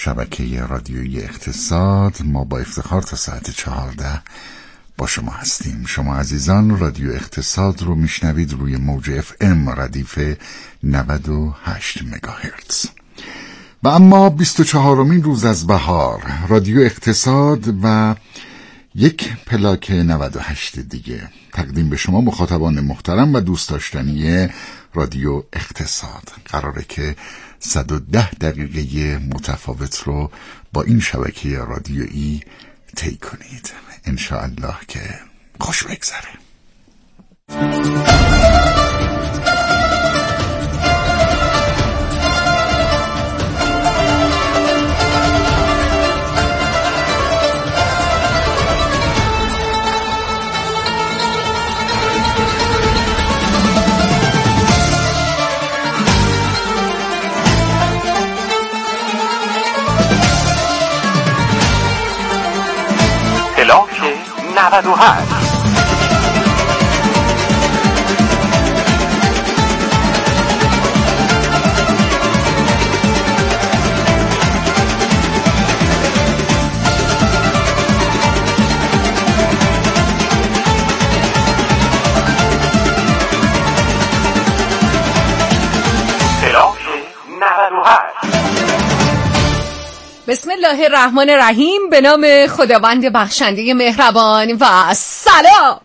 شبکه رادیویی اقتصاد. ما با افتخار تا ساعت 14 با شما هستیم. شما عزیزان رادیو اقتصاد رو میشنوید روی موج FM ردیف 98 مگاهرتز. و اما 24مین روز از بهار، رادیو اقتصاد و یک پلاک 98 دیگه تقدیم به شما مخاطبان محترم و دوست داشتنی رادیو اقتصاد. قراره که 110 دقیقه متفاوت رو با این شبکه رادیویی طی کنید. انشاءالله که خوش بگذره. پلاک 98. بسم الله الرحمن الرحیم. به نام خداوند بخشنده مهربان و سلام.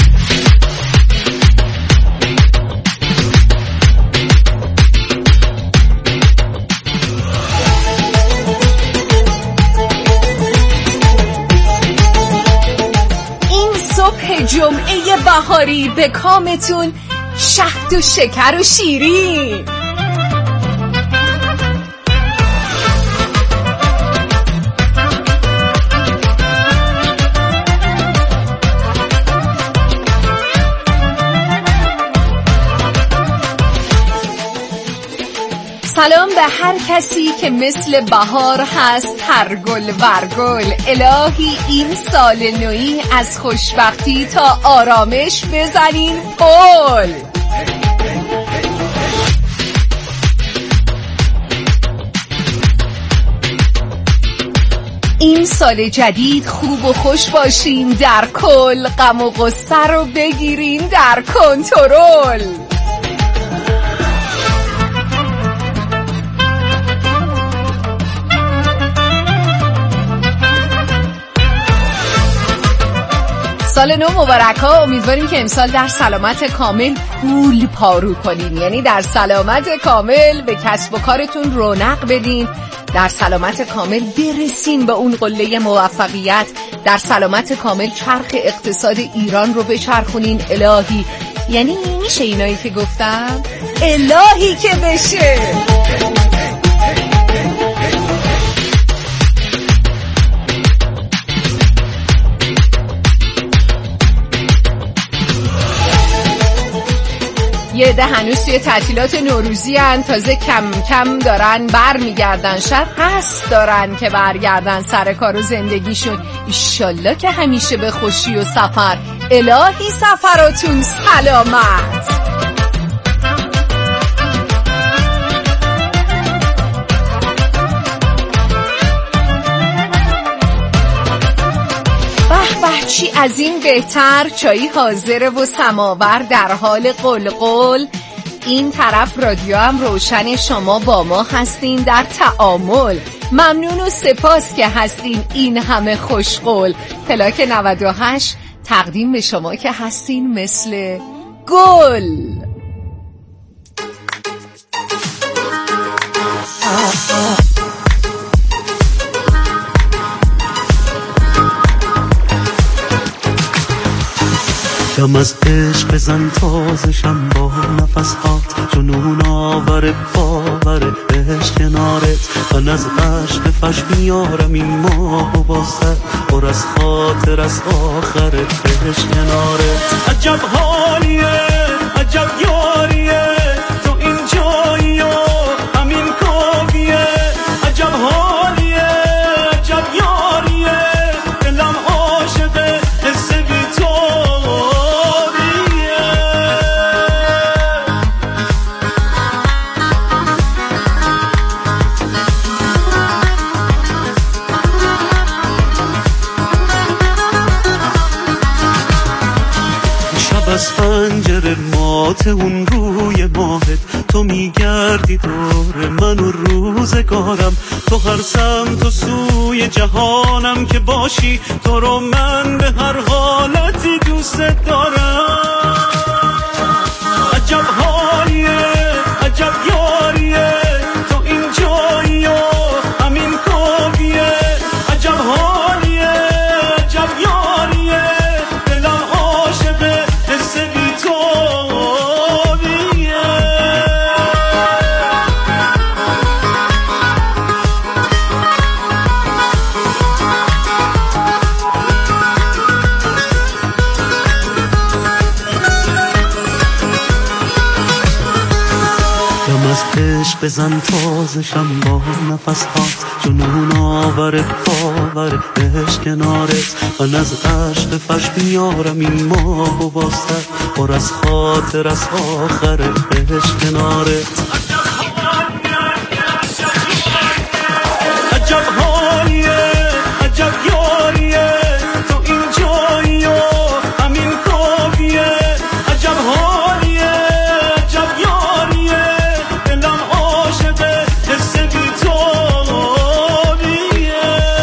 این صبح جمعه بهاری به کامتون شهد و شکر و شیرین. سلام به هر کسی که مثل بهار هست، هر گل ورگل. الهی این سال نوئی از خوشبختی تا آرامش بزنین پل. این سال جدید خوب و خوش باشین در کل، غم و غصه رو بگیرین در کنترل. سال نو مبارک ها. امیدواریم که امسال در سلامت کامل پول پارو کنین، یعنی در سلامت کامل به کسب و کارتون رونق بدین، در سلامت کامل برسین به اون قله موفقیت، در سلامت کامل چرخ اقتصاد ایران رو بچرخونین. الهی، یعنی میشه اینایی که گفتم؟ الهی که بشه. یه ده هنوز توی تعطیلات نوروزی هن، تازه کم کم دارن بر میگردن، شاید قصد دارن که برگردن سر کار و زندگیشون. ایشالله که همیشه به خوشی و سفر. الهی سفراتون سلامت. چی از این بهتر، چایی حاضره و سماور در حال قلقل. این طرف رادیو هم روشن، شما با ما هستین در تعامل. ممنون و سپاس که هستین این همه خوشقول. پلاک 98 تقدیم به شما که هستین مثل گل. دم از عشق بزن تازشم با نفسات، جنون آور باور عشق کنارت. من از عشق فش میارم این ماه و واسه پر از خاطر از آخرت عشق کنارت. عجب حالیه، عجب یاریه، تو این جایی و همین کافیه. عجب حالیه، عجب یاریه، دلم عاشقه حس بی تو. ذات اون روی ماهت، تو میگردی دور من و روزگارم، تو هر سمت و سوی جهانم که باشی، تو رو من به هر حالتی دوست دارم. عجب حالیه، عجب یاریه، تو این جایی و همین خوبیه. عجب حالیه، عجب یاریه، دلم عاشق حس بی تویه. از عشق بزن تازشم با نفسات، جنون آور باور عشق کنارت. من از عشق فش میارم این ماه و واسه، پر از خاطر از آخر عشق کنارت. عجب حالیه، عجب یاریه، تو این جایی و همین خوبیه. عجب حالیه، عجب یاریه، دلم عاشق حس بی تویه.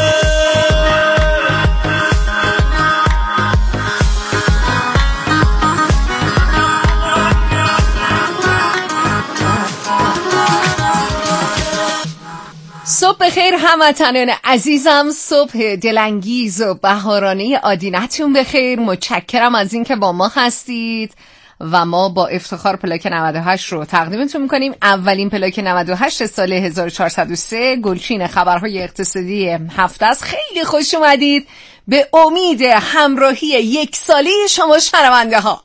صبح بخیر هموطنان عزیزم، صبح دلانگیز و بهارانه آدینتون بخیر. متشکرم از اینکه با ما هستید و ما با افتخار پلاک 98 رو تقدیمتون میکنیم. اولین پلاک 98 سال 1403 گلچین خبرهای اقتصادی هفته است. خیلی خوش اومدید به امید همراهی یک ساله شما شنونده ها.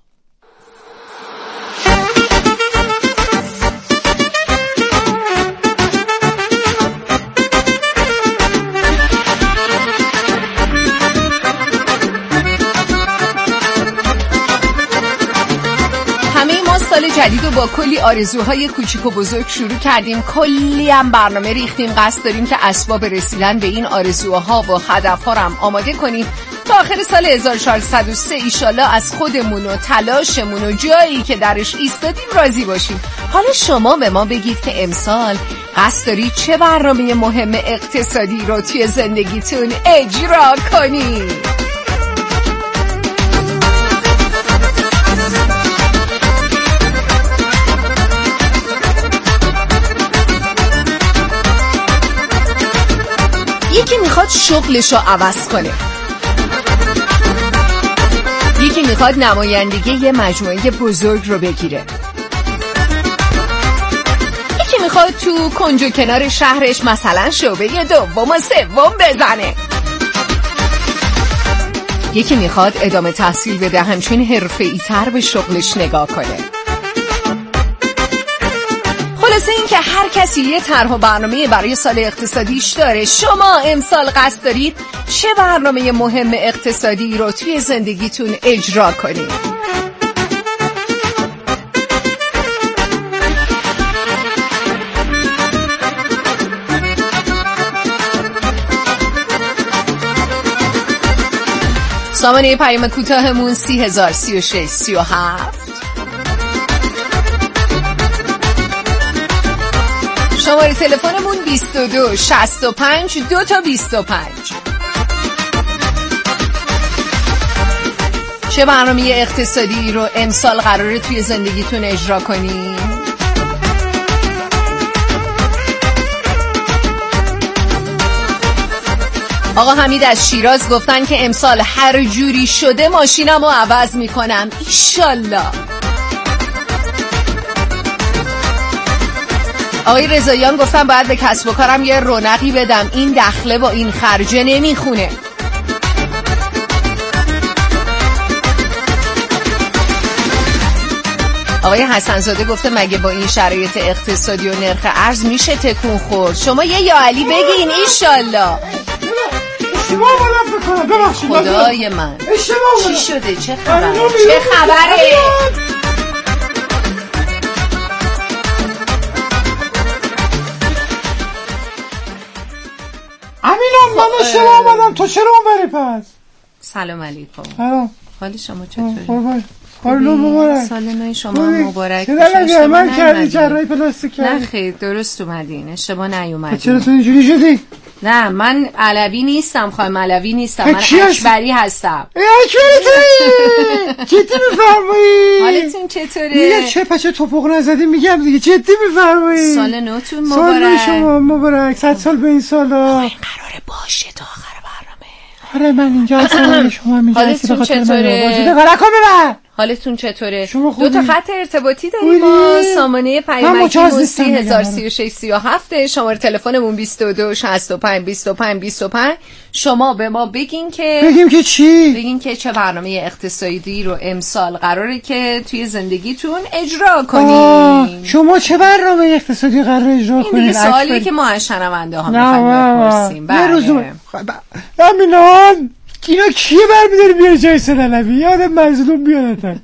سال جدید رو با کلی آرزوهای کوچیک و بزرگ شروع کردیم، کلی هم برنامه ریختیم. قصد داریم که اسباب رسیدن به این آرزوها و هدفها رو هم آماده کنیم تا آخر سال 1403 ایشالله از خودمون و تلاشمون و جایی که درش ایستادیم راضی باشیم. حالا شما به ما بگید که امسال قصد دارید چه برنامه مهم اقتصادی رو توی زندگیتون اجرا کنید. یکی میخواد شغلشو عوض کنه، یکی میخواد نمایندگی یه مجموعه بزرگ رو بگیره، یکی میخواد تو کنج و کنار شهرش مثلا شعبه دوم و سوم بزنه، یکی میخواد ادامه تحصیل بده همچین حرفه‌ای تر به شغلش نگاه کنه. خلاصه این که هر کسی یه طرح و برنامه برای سال اقتصادیش داره. شما امسال قصد دارید چه برنامه مهم اقتصادی رو توی زندگیتون اجرا کنید؟ سامانه پیام کوتاهمون 30,036,37. شماره تلفنمون 22 65 2 تا 25. چه برنامه اقتصادی رو امسال قراره توی زندگیتون اجرا کنی؟ آقا حمید از شیراز گفتن که امسال هر جوری شده ماشینم رو عوض میکنم ایشالله. آقای رضاییان گفتن باید به کسب و کارم یه رونقی بدم، این دخله با این خرجه نمیخونه. آقای حسنزاده گفته مگه با این شرایط اقتصادی و نرخ ارز میشه تکون خورد؟ شما یه یا علی بگین ایشالله. اشتباه مالم بکنم ببخشید خدای من. چی شده؟ چه خبره؟ چه خبره؟ امینم من اشتباه آمدم، تو چرا اونوری پس؟ سلام علیکم. سلام. حال شما چطوره؟ قربان. سال نو مبارک. سال نو شما مبارک. چرا من کردی جراحی پلاستیک؟ نه خیر درست اومدین، اشتباه نیومدین. چرا تو اینجوری شدی؟ نه من علوی نیستم، خانم علوی نیستم، من اکبری هستم. اکبری جدی میفرمایی؟ حالتون چطوره؟ میگه چه پچه توپق نزدی، میگم دیگه جدی میفرمایی؟ سال نوتون مبارک. سال نو شما مبارک، 100 سال به این سالا. این قراره باشه تا آخر برنامه. آره من اینجا هستم، شما هم اینجا هستی. حالتون چطوره؟ حالتون چطوره؟ دو تا خط ارتباطی داریم ما، سامانه پیامکی موسی 103637، شماره تلفنمون 22 65 25 25. شما به ما بگین که چی؟ بگین که چه برنامه اقتصادی رو امسال قراره که توی زندگیتون اجرا کنین. شما چه برنامه اقتصادی قراره اجرا کنین؟ این سوالیه که ما از شنونده ها می‌خوایم بپرسیم. امینان اینا کیه برمی‌داری بیاری جای سلالوی؟ یادم مظلوم بیادتن.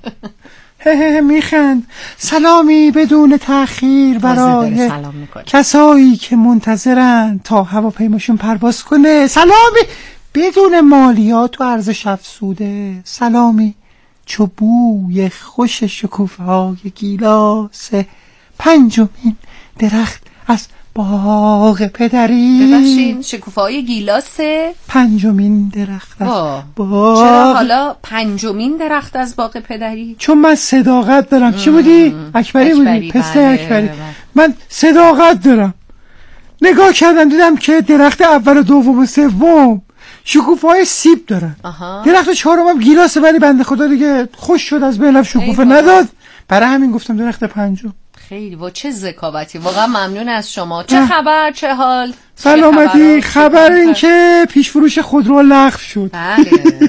میخند. سلامی بدون تأخیر برای کسایی که منتظرن تا هواپیماشون پرواز کنه. سلامی بدون مالیات و ارزش افزوده. سلامی چو بوی خوش شکوفه‌های گیلاس پنجمین درخت از باغ پدری. ببخشین شکوفه‌های گیلاسه پنجمین درخت از باغ. چرا حالا پنجمین درخت از باغ پدری؟ چون من صداقت دارم. چی بودی؟ اکبری بودی؟ پسته اکبری. من صداقت دارم. نگاه کردم دیدم که درخت اول و دوم و سوم شکوفه‌های سیب دارن. درخت چهارم هم گیلاسه، ولی بنده خدا دیگه خوش شد از بینم شکوفه نداد، برای همین گفتم درخت پنجم. خیلی با چه ذکاوتی، واقعا ممنون از شما. چه خبر، چه حال؟ سلامتی. خبر این که پیش فروش خودرو لغو شد. بله.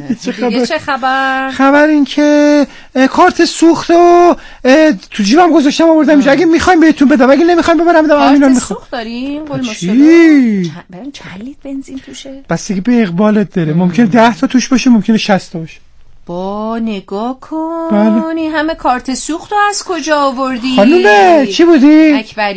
چه خبر؟ خبر این که کارت سوخت و تو جیبم گذاشتم آوردم اینجا. اگه میخوایم بهتون بدم، اگه نمیخوایم ببرم بدم. امینا میخوام. کارت سوخت دارین؟ قول چی؟ برام چند لیتر بنزین توشه؟ بستگی به اقبالت داره. ممکنه 10 تا توش باشه، ممکنه 60 تا باشه. با نگاه کنی همه کارت سوخت رو از کجا آوردی؟ خانومه چی بودی؟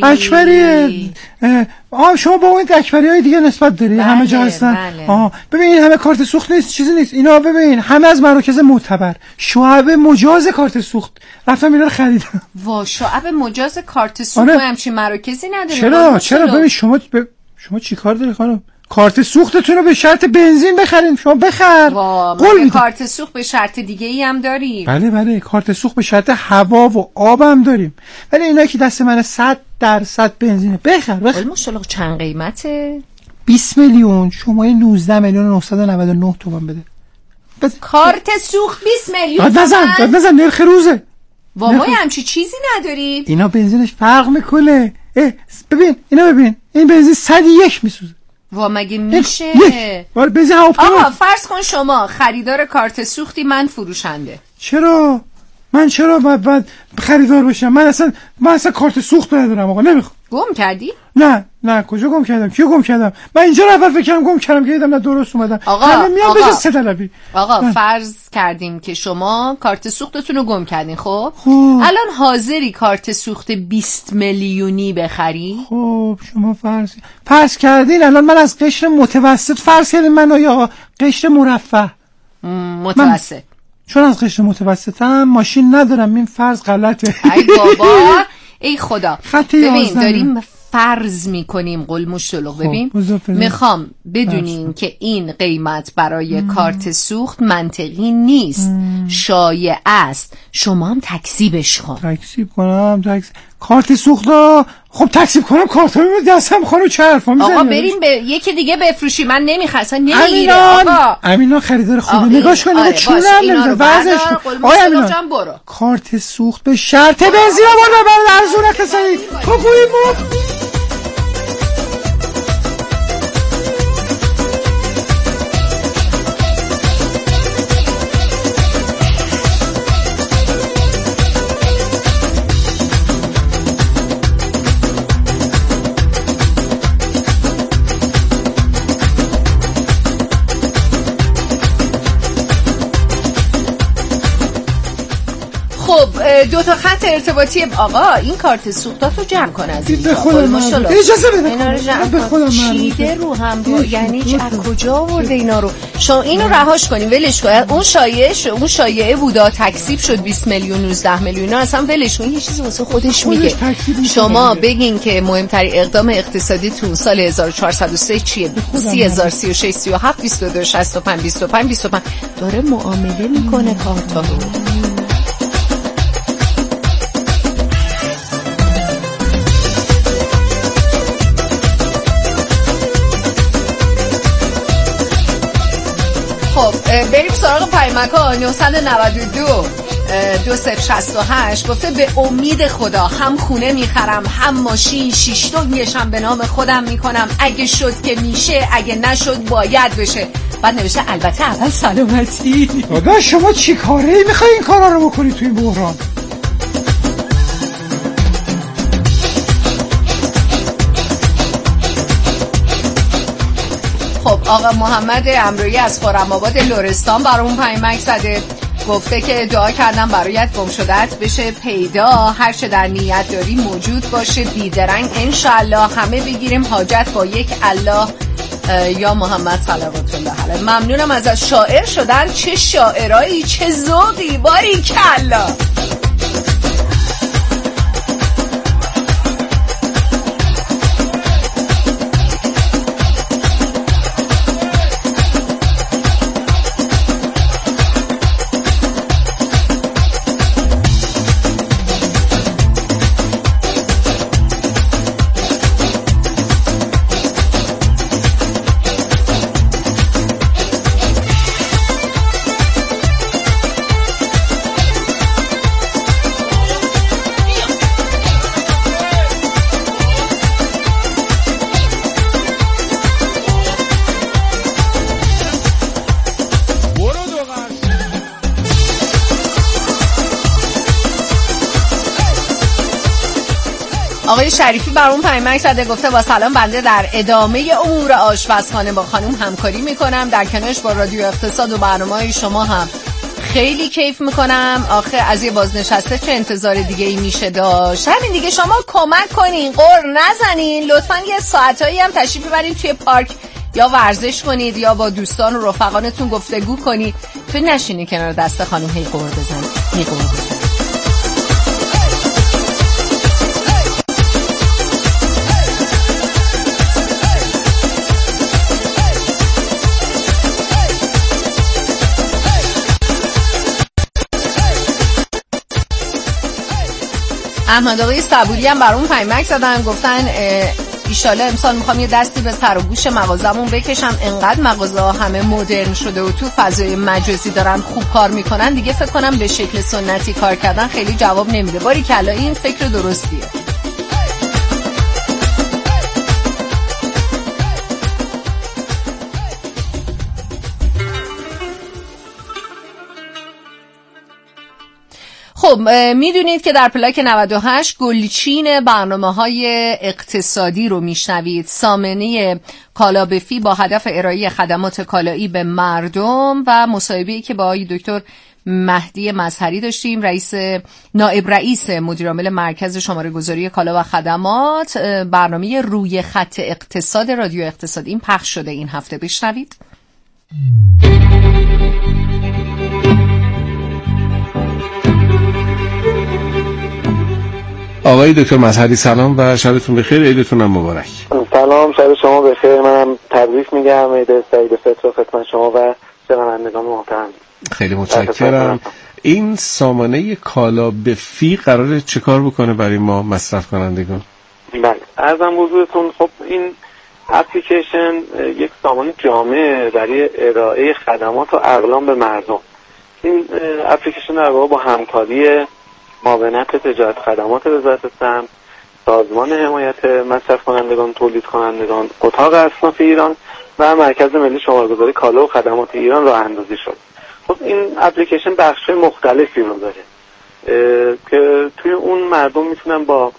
اکبری. شما با اون اکبری های دیگه نسبت داری؟ بله، همه جا هستن. بله. ببین همه کارت سوخت نیست، چیزی نیست اینا. ببین همه از مراکز معتبر، شعب مجاز کارت سوخت. رفتم اینا رو خریدم. وا شعب مجاز کارت سوخت همچین مراکزی نداره. چرا ببین شما چی کار داری خانم؟ کارت سوختتون رو به شرط بنزین بخرین. شما بخر. قول کارت سوخت به شرط دیگه ای هم داریم. بله کارت سوخت به شرط هوا و آب هم داریم. ولی اینا که دست من 100% بنزینه. بخر. قول مشالله چند قیمته؟ 20 میلیون. شما 19 میلیون و 999 تومان بده. کارت سوخت 20 میلیون. داد نزن نرخ روزه. ما همچی چیزی نداریم. اینا بنزینش فرق میکنه. ببین این بنزین 101 میسوزه. وا مگه میشه؟ آقا فرض کن شما خریدار کارت سوختی، من فروشنده. چرا باید خریدار باشم؟ من اصلا کارت سوخت ندارم آقا. نمیخوام. گم کردی؟ نه کجا گم کردم؟ کیو گم کردم؟ من اینجا رو اول فکرم گم کردم که دیدم نه درست اومدم. آقا فرض کردیم که شما کارت سوختتون رو گم کردین. خب الان حاضری کارت سوخت 20 میلیونی بخری؟ خب شما فرض کردین الان من از قشر متوسط فرض کردین من یا قشر مرفه متوسط. چون از قشر متوسطم ماشین ندارم، این فرض غلطه. ای بابا ای خدا. ببین داریم فرض میکنیم قلموش شلوغ. ببین میخوام بدونین که این قیمت برای کارت سوخت منطقی نیست، شایع است. شما هم تکذیبش کن. تکذیب کنم کارت سوخت رو؟ خب تکذیب کنم کارت رو دستم خانو چه حرفا میزنی؟ آقا بریم به یکی دیگه بفروشی. من نمیخواستم نمیگیره. آقا امینا خریدار خوبه. نگاش کن نگاه چونم نمیزن وزش. آقا امینا کارت سوخت به شرط بنزین آورد برای ارزون اقتصادی. تو گویی خب دو تا خط ارتباطی آقا این کارت سوختاتو جمع کن از به خودم اجازه بده به خودم چیده رو هم یعنی از کجا آورده اینا رو؟ شما اینو رهاش کنیم ولش کن. اون شایعه بودا تکذیب شد 20 میلیون 19 میلیون اصلا ولش کن. یه چیزی واسه خودش میگه. شما بگین که مهمترین اقدام اقتصادی تو سال 1403 چیه؟ 30000 36 37 22 65 25 25 داره معامله میکنه کارتا رو. خب بریم سراغ پیمکا. 992 2068 گفته به امید خدا هم خونه میخرم هم ماشین 6 دنگشم به نام خودم میکنم. اگه شد که میشه اگه نشد باید بشه. بعد نوشته البته اول سلامتی. دادا شما چی کاره میخوای این کارا رو بکنی توی بحران؟ خب آقا محمد امرویی از خرم‌آباد لرستان برامون پیامک زده. گفته که دعا کردم برایت گم شدت بشه پیدا. هر چه در نیت داری موجود باشه بیدرنگ انشالله. همه بگیریم حاجت با یک الله. یا محمد صلوات الله علیه. ممنونم از شاعر شدن. چه شاعرایی چه ذوقی باریکلا. آقای شریفی برام پیامک زده. گفته با سلام بنده در ادامه امور آشپزخانه با خانم همکاری میکنم. در کنارش با رادیو اقتصاد و برنامه‌های شما هم خیلی کیف میکنم. آخه از یه بازنشسته چه انتظار دیگه ای میشه داشت؟ همین دیگه شما کمک کنین قر نزنین. لطفاً یه ساعتایی هم تشریف ببرید توی پارک یا ورزش کنید یا با دوستان و رفقانتون گفتگو کنید. تو نشینی کنار دست خانم هی قر بزنید. احمد آقای صبوری هم برام پیامک زدن. گفتن ایشالا امسال میخوام یه دستی به سر و گوش مغازمون بکشم. انقدر مغازه ها همه مدرن شده و تو فضای مجازی دارن خوب کار میکنن دیگه فکر کنم به شکل سنتی کار کردن خیلی جواب نمیده. باریکلا این فکر درستیه. خب میدونید که در پلاک 98 گلچین برنامه‌های اقتصادی رو میشنوید. سامانه کالا به فی با هدف ارائه خدمات کالایی به مردم و مصاحبه‌ای که با آقای دکتر مهدی مظهری داشتیم، نائب رئیس مدیرعامل مرکز شماره گذاری کالا و خدمات. برنامه روی خط اقتصاد رادیو اقتصاد این پخش شده این هفته. بشنوید. آقای دکتر مظهری سلام و شبتون بخیر. عیدتون هم مبارک. سلام، شب شما بخیر. منم تبریک میگم. عید سعید فطر خدمت شما و شنوندگان محترم. خیلی متشکرم. این سامانه کالا به فی قراره چه کار بکنه برای ما مصرف کنندگان؟ بله، عرضم حضورتون. خب این اپلیکیشن یک سامانه جامع برای ارائه خدمات و اقلام به مردم. این اپلیکیشن در واقع با همکاری معاونت تجارت خدمات وزارت سمت، سازمان حمایت مصرف کنندگان، تولید کنندگان، اتاق اصناف ایران و مرکز ملی شماره‌گذاری کالا و خدمات ایران راه اندازی شد. خب این اپلیکیشن بخش‌های مختلفی رو داره که توی اون مردم میتونن با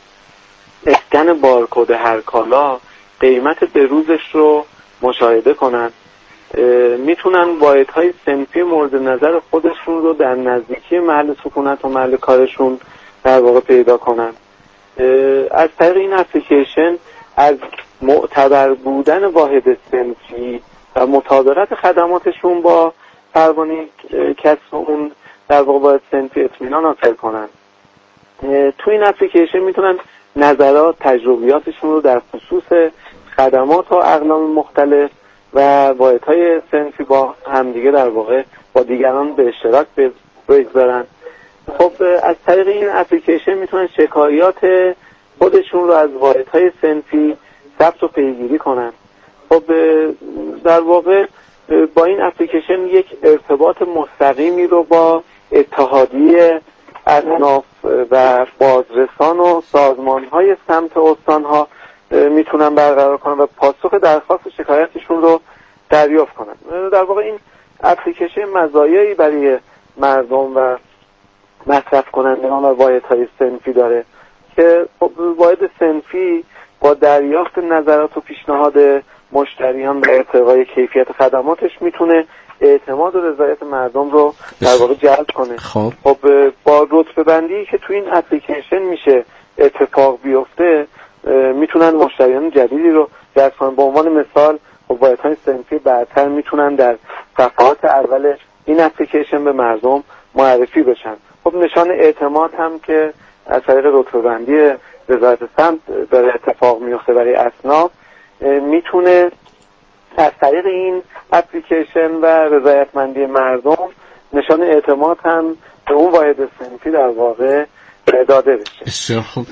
اسکن بارکد هر کالا قیمت به روزش رو مشاهده کنن میتونن واحدهای صنفی مورد نظر خودشون رو در نزدیکی محل سکونت و محل کارشون در واقع پیدا کنن. از طریق این اپلیکیشن از معتبر بودن واحد صنفی و مطابقت خدماتشون با پروانه کسب اون در واقع واحد صنفی اطمینان حاصل کنن. تو این اپلیکیشن میتونن نظرات، تجربیاتشون رو در خصوص خدمات و اقلام مختلف و واحدهای صنفی با همدیگه در واقع با دیگران به اشتراک بگذارن. خب از طریق این اپلیکیشن میتونن شکایات خودشون رو از واحدهای صنفی ثبت و پیگیری کنن. خب در واقع با این اپلیکیشن یک ارتباط مستقیمی رو با اتحادیه اصناف و بازرسان و سازمان‌های سمت استان‌ها میتونن برقرار کنن و پاسخ درخواست شکایتشون رو دریافت کنن. در واقع این اپلیکیشن مزایایی برای مردم و مصرف کنندگان و واحدهای صنفی داره که واحد صنفی با دریافت نظرات و پیشنهاد مشتریان به ارتقای کیفیت خدماتش میتونه اعتماد و رضایت مردم رو در واقع جلب کنه. خب با رتبه بندی که تو این اپلیکیشن میشه اتفاق بیفته میتونن مشتریان جدیدی رو جذب کنن. به عنوان مثال واحدهای صنفی برتر میتونن در صفحات اول این اپلیکیشن به مردم معرفی بشن. خب نشان اعتماد هم که از طریق رتبه بندی رضایت سمت داره اتفاق میفته برای اصناف میتونه از طریق این اپلیکیشن و رضایتمندی مردم نشان اعتماد هم به اون واحد صنفی در واقع داده بشه. بسیار خوب.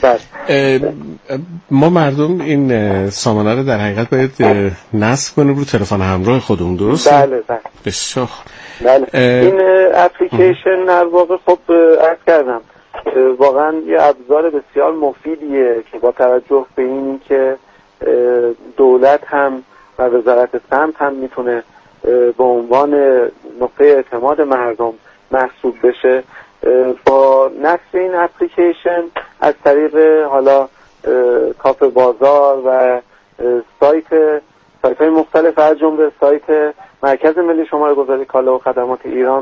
ما مردم این سامانه رو در حقیقت باید نصب کنیم رو تلفن همراه خودمون، درسته؟ بله. بسیار خوب. این اپلیکیشن در واقع خب عرض کردم واقعا یه ابزار بسیار مفیدیه که با توجه به این که دولت هم و وزارت سمت هم میتونه به عنوان نقطه اعتماد مردم محسوب بشه. با نصب این اپلیکیشن از طریق حالا کاف بازار و سایت‌های مختلف از جمله سایت مرکز ملی شماره گذاری کالا و خدمات ایران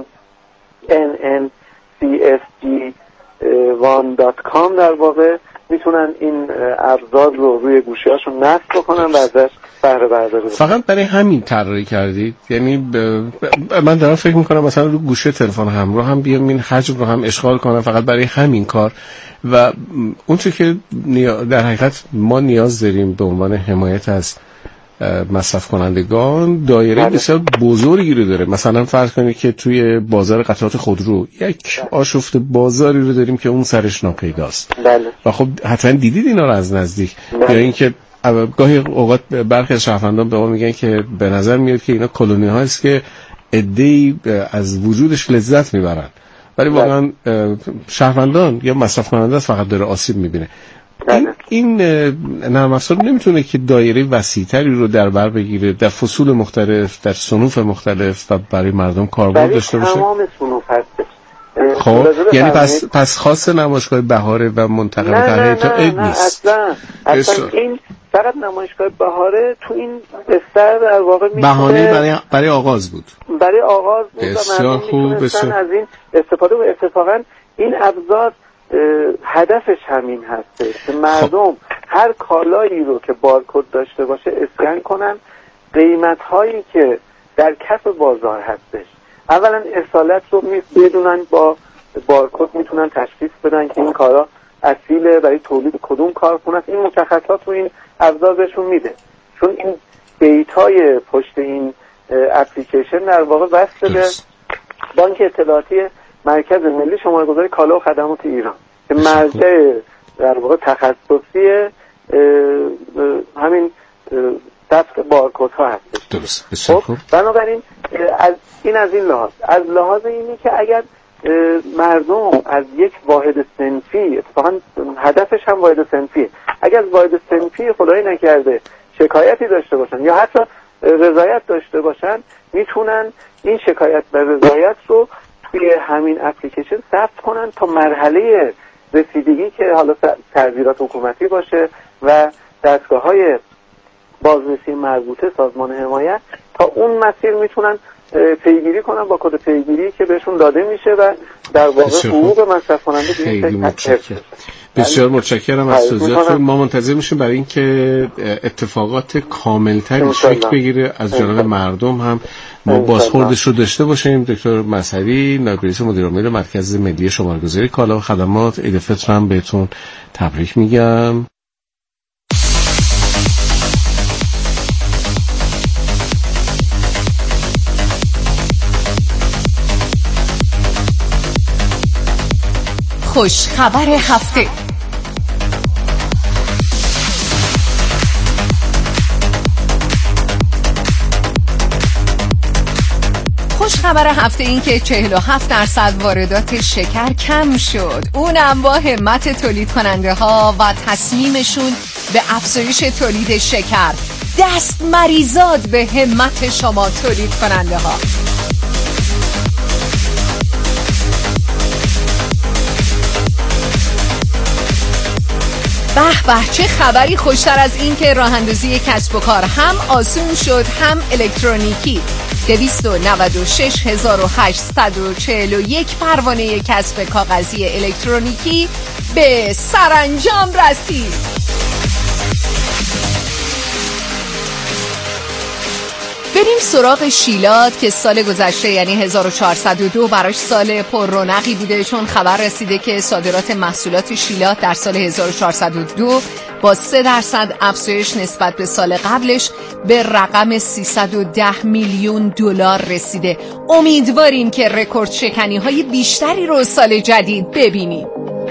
nnscsg1.com در واقع میتونن این ابزار رو روی گوشی‌هاشون نصب بکنن و ازش بهره برداری کنن. فقط برای همین طراحی کردید؟ یعنی من دارم فکر میکنم مثلا رو گوشه تلفن همراه هم بیام این حجم رو هم اشغال کنم فقط برای همین کار و اون چه که در حقیقت ما نیاز داریم به عنوان حمایت از مصرف کنندگان دایره بسیار بزرگی رو داره. مثلا فرض کنید که توی بازار قطعات خودرو یک آشفت بازاری رو داریم که اون سرش ناپیداست. و خب حتما دیدید اینا رو از نزدیک. یا اینکه گاهی اوقات برخی از شهروندان به ما میگن که به نظر میاد که اینا کلونی هاست که عده‌ای از وجودش لذت میبرن ولی واقعا شهروندان یا مصرف کننده فقط داره آسیب میبینه. این نرم افزار نمیتونه که دایره وسیع‌تری رو در بر بگیره در فصول مختلف، در صنوف مختلف و برای مردم کاربرد داشته باشه؟ تمام صنوف هست. خب یعنی پس خاص نمایشگاه بهاره و منتقل طرح تا عید نیست. اصلا این فقط نمایشگاه بهاره تو این بستر در واقع میتونه بهانه برای آغاز بود. برای آغاز بود بسیار خوب. بسیار از این استفاده و اتفاقا این ابزار هدفش همین هسته که مردم هر کالایی رو که بارکد داشته باشه اسکن کنن، قیمت هایی که در کف بازار هستش اولا اصالت رو بدونن، با بارکد میتونن تشخیص بدن که این کالا اصیله برای تولید کدوم کارخونه است. این مشخصات رو این ابزار بهشون میده چون این دیتای پشت این اپلیکیشن در واقع وصل به بانک اطلاعاتی مرکز ملی شماره گذاری کالا و خدمات ایران که مرجع در واقع تخصصی همین ثبت بارکد ها هستش. درست. خب بنابراین از این لحاظ از لحاظ اینی که اگر مردم از یک واحد صنفی اتفاقا هدفش هم واحد صنفیه، اگر از واحد صنفی خدایی نکرده شکایتی داشته باشن یا حتی رضایت داشته باشن میتونن این شکایت و رضایت رو توی همین اپلیکیشن ثبت کنن تا مرحله رسیدگی که حالا تعذیرات حکومتی باشه و دستگاه‌های بازرسی مربوطه سازمان حمایت تا اون مسیر میتونن پیگیری کنن با کد پیگیری که بهشون داده میشه و در واقع حقوق مصرف کننده خیلی متشکرم. بسیار متشکرم از توضیحاتتون. ما منتظر میشیم برای اینکه اتفاقات کاملتری شکل بگیره از جانب مردم هم ما بازخوردش رو داشته باشیم. دکتر مظهری، نایب رئیس مدیر عامل مرکز ملی شماره‌گذاری کالا و خدمات، عید فطر هم بهتون تبریک میگم. خوش خبر هفته. خوش خبر هفته این که 47% واردات شکر کم شد، اونم با همت تولید کننده ها و تصمیمشون به افزایش تولید شکر. دست مریزاد به همت شما تولید کننده ها. به به، چه خبری خوشتر از این که راه اندازی کسب و کار هم آسون شد هم الکترونیکی. 296,841 پروانه کسب کاغذی الکترونیکی به سرانجام رسید. بریم سراغ شیلات که سال گذشته یعنی 1402 براش سال پر رونقی بوده، چون خبر رسیده که صادرات محصولات شیلات در سال 1402 با 3% افزایش نسبت به سال قبلش به رقم 310 میلیون دلار رسیده. امیدواریم که رکورد شکنی های بیشتری رو سال جدید ببینیم.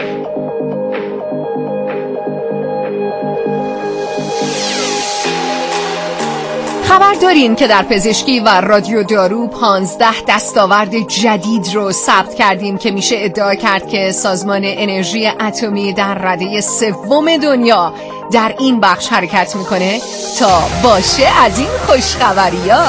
خبر دارین که در پزشکی و رادیو دارو 15 دستاورد جدید رو ثبت کردیم که میشه ادعا کرد که سازمان انرژی اتمی در رده 3 دنیا در این بخش حرکت میکنه تا باشه از این خوشخبریا.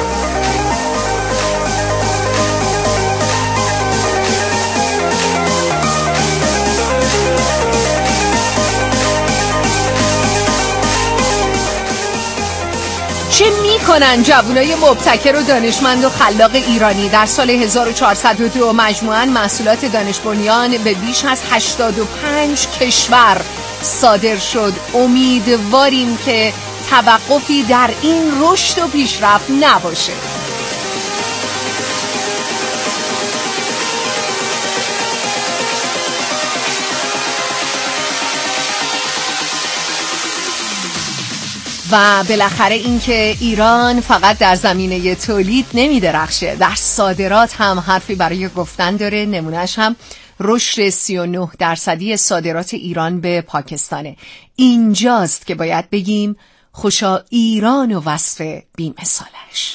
چه میکنن جوانای مبتکر و دانشمند و خلاق ایرانی؟ در سال 1402 مجموعاً محصولات دانش بنیان به بیش از 85 کشور صادر شد. امیدواریم که توقفی در این رشد و پیشرفت نباشه. و بالاخره اینکه ایران فقط در زمینه تولید نمی‌درخشه، در صادرات هم حرفی برای گفتن داره. نمونهش هم رشد 39% صادرات ایران به پاکستانه. اینجاست که باید بگیم خوشا ایران و وصف بی‌مثالش.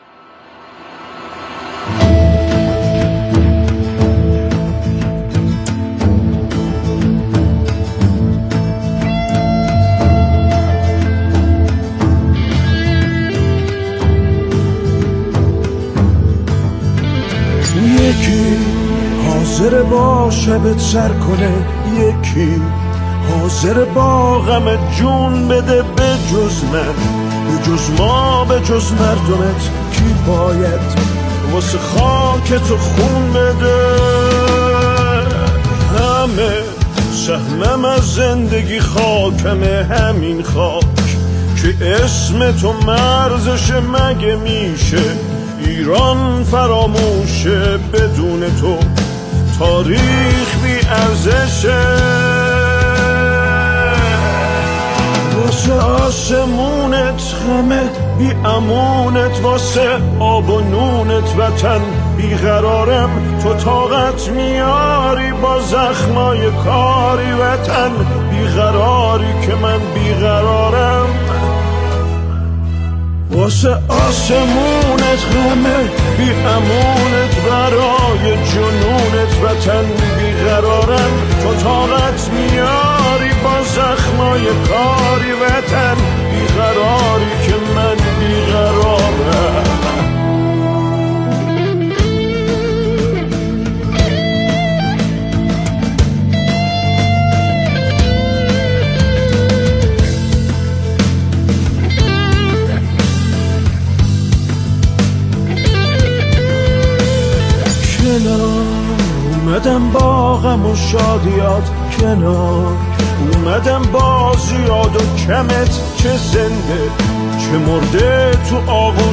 یکی حاضر با شبت سر کنه، یکی حاضر با غم جون بده. به جز من، به جز ما، به جز مردمت کی باید واسه خاک تو خون بده؟ همه سهمم از زندگی خاکمه، همین خاک که اسم تو مرزش مگه میشه ایران فراموشه؟ بدون تو تاریخ بی ارزشه. واسه آسمونت غمه بی امونت، واسه آب و نونت وطن بیقرارم. تو طاقت میاری با زخمای کاری وطن بیقراری که من بیقرارم. واسه آسمونت غمه بی امونت، برای جنونت وطن بیقرارم. تو طاقت میاری با زخمای کاری وطن بیقراری که من بیقرارم. اومدم با غم و شادیات کنار، اومدم با زیاد و کمت، چه زنده چه مرده تو آغوش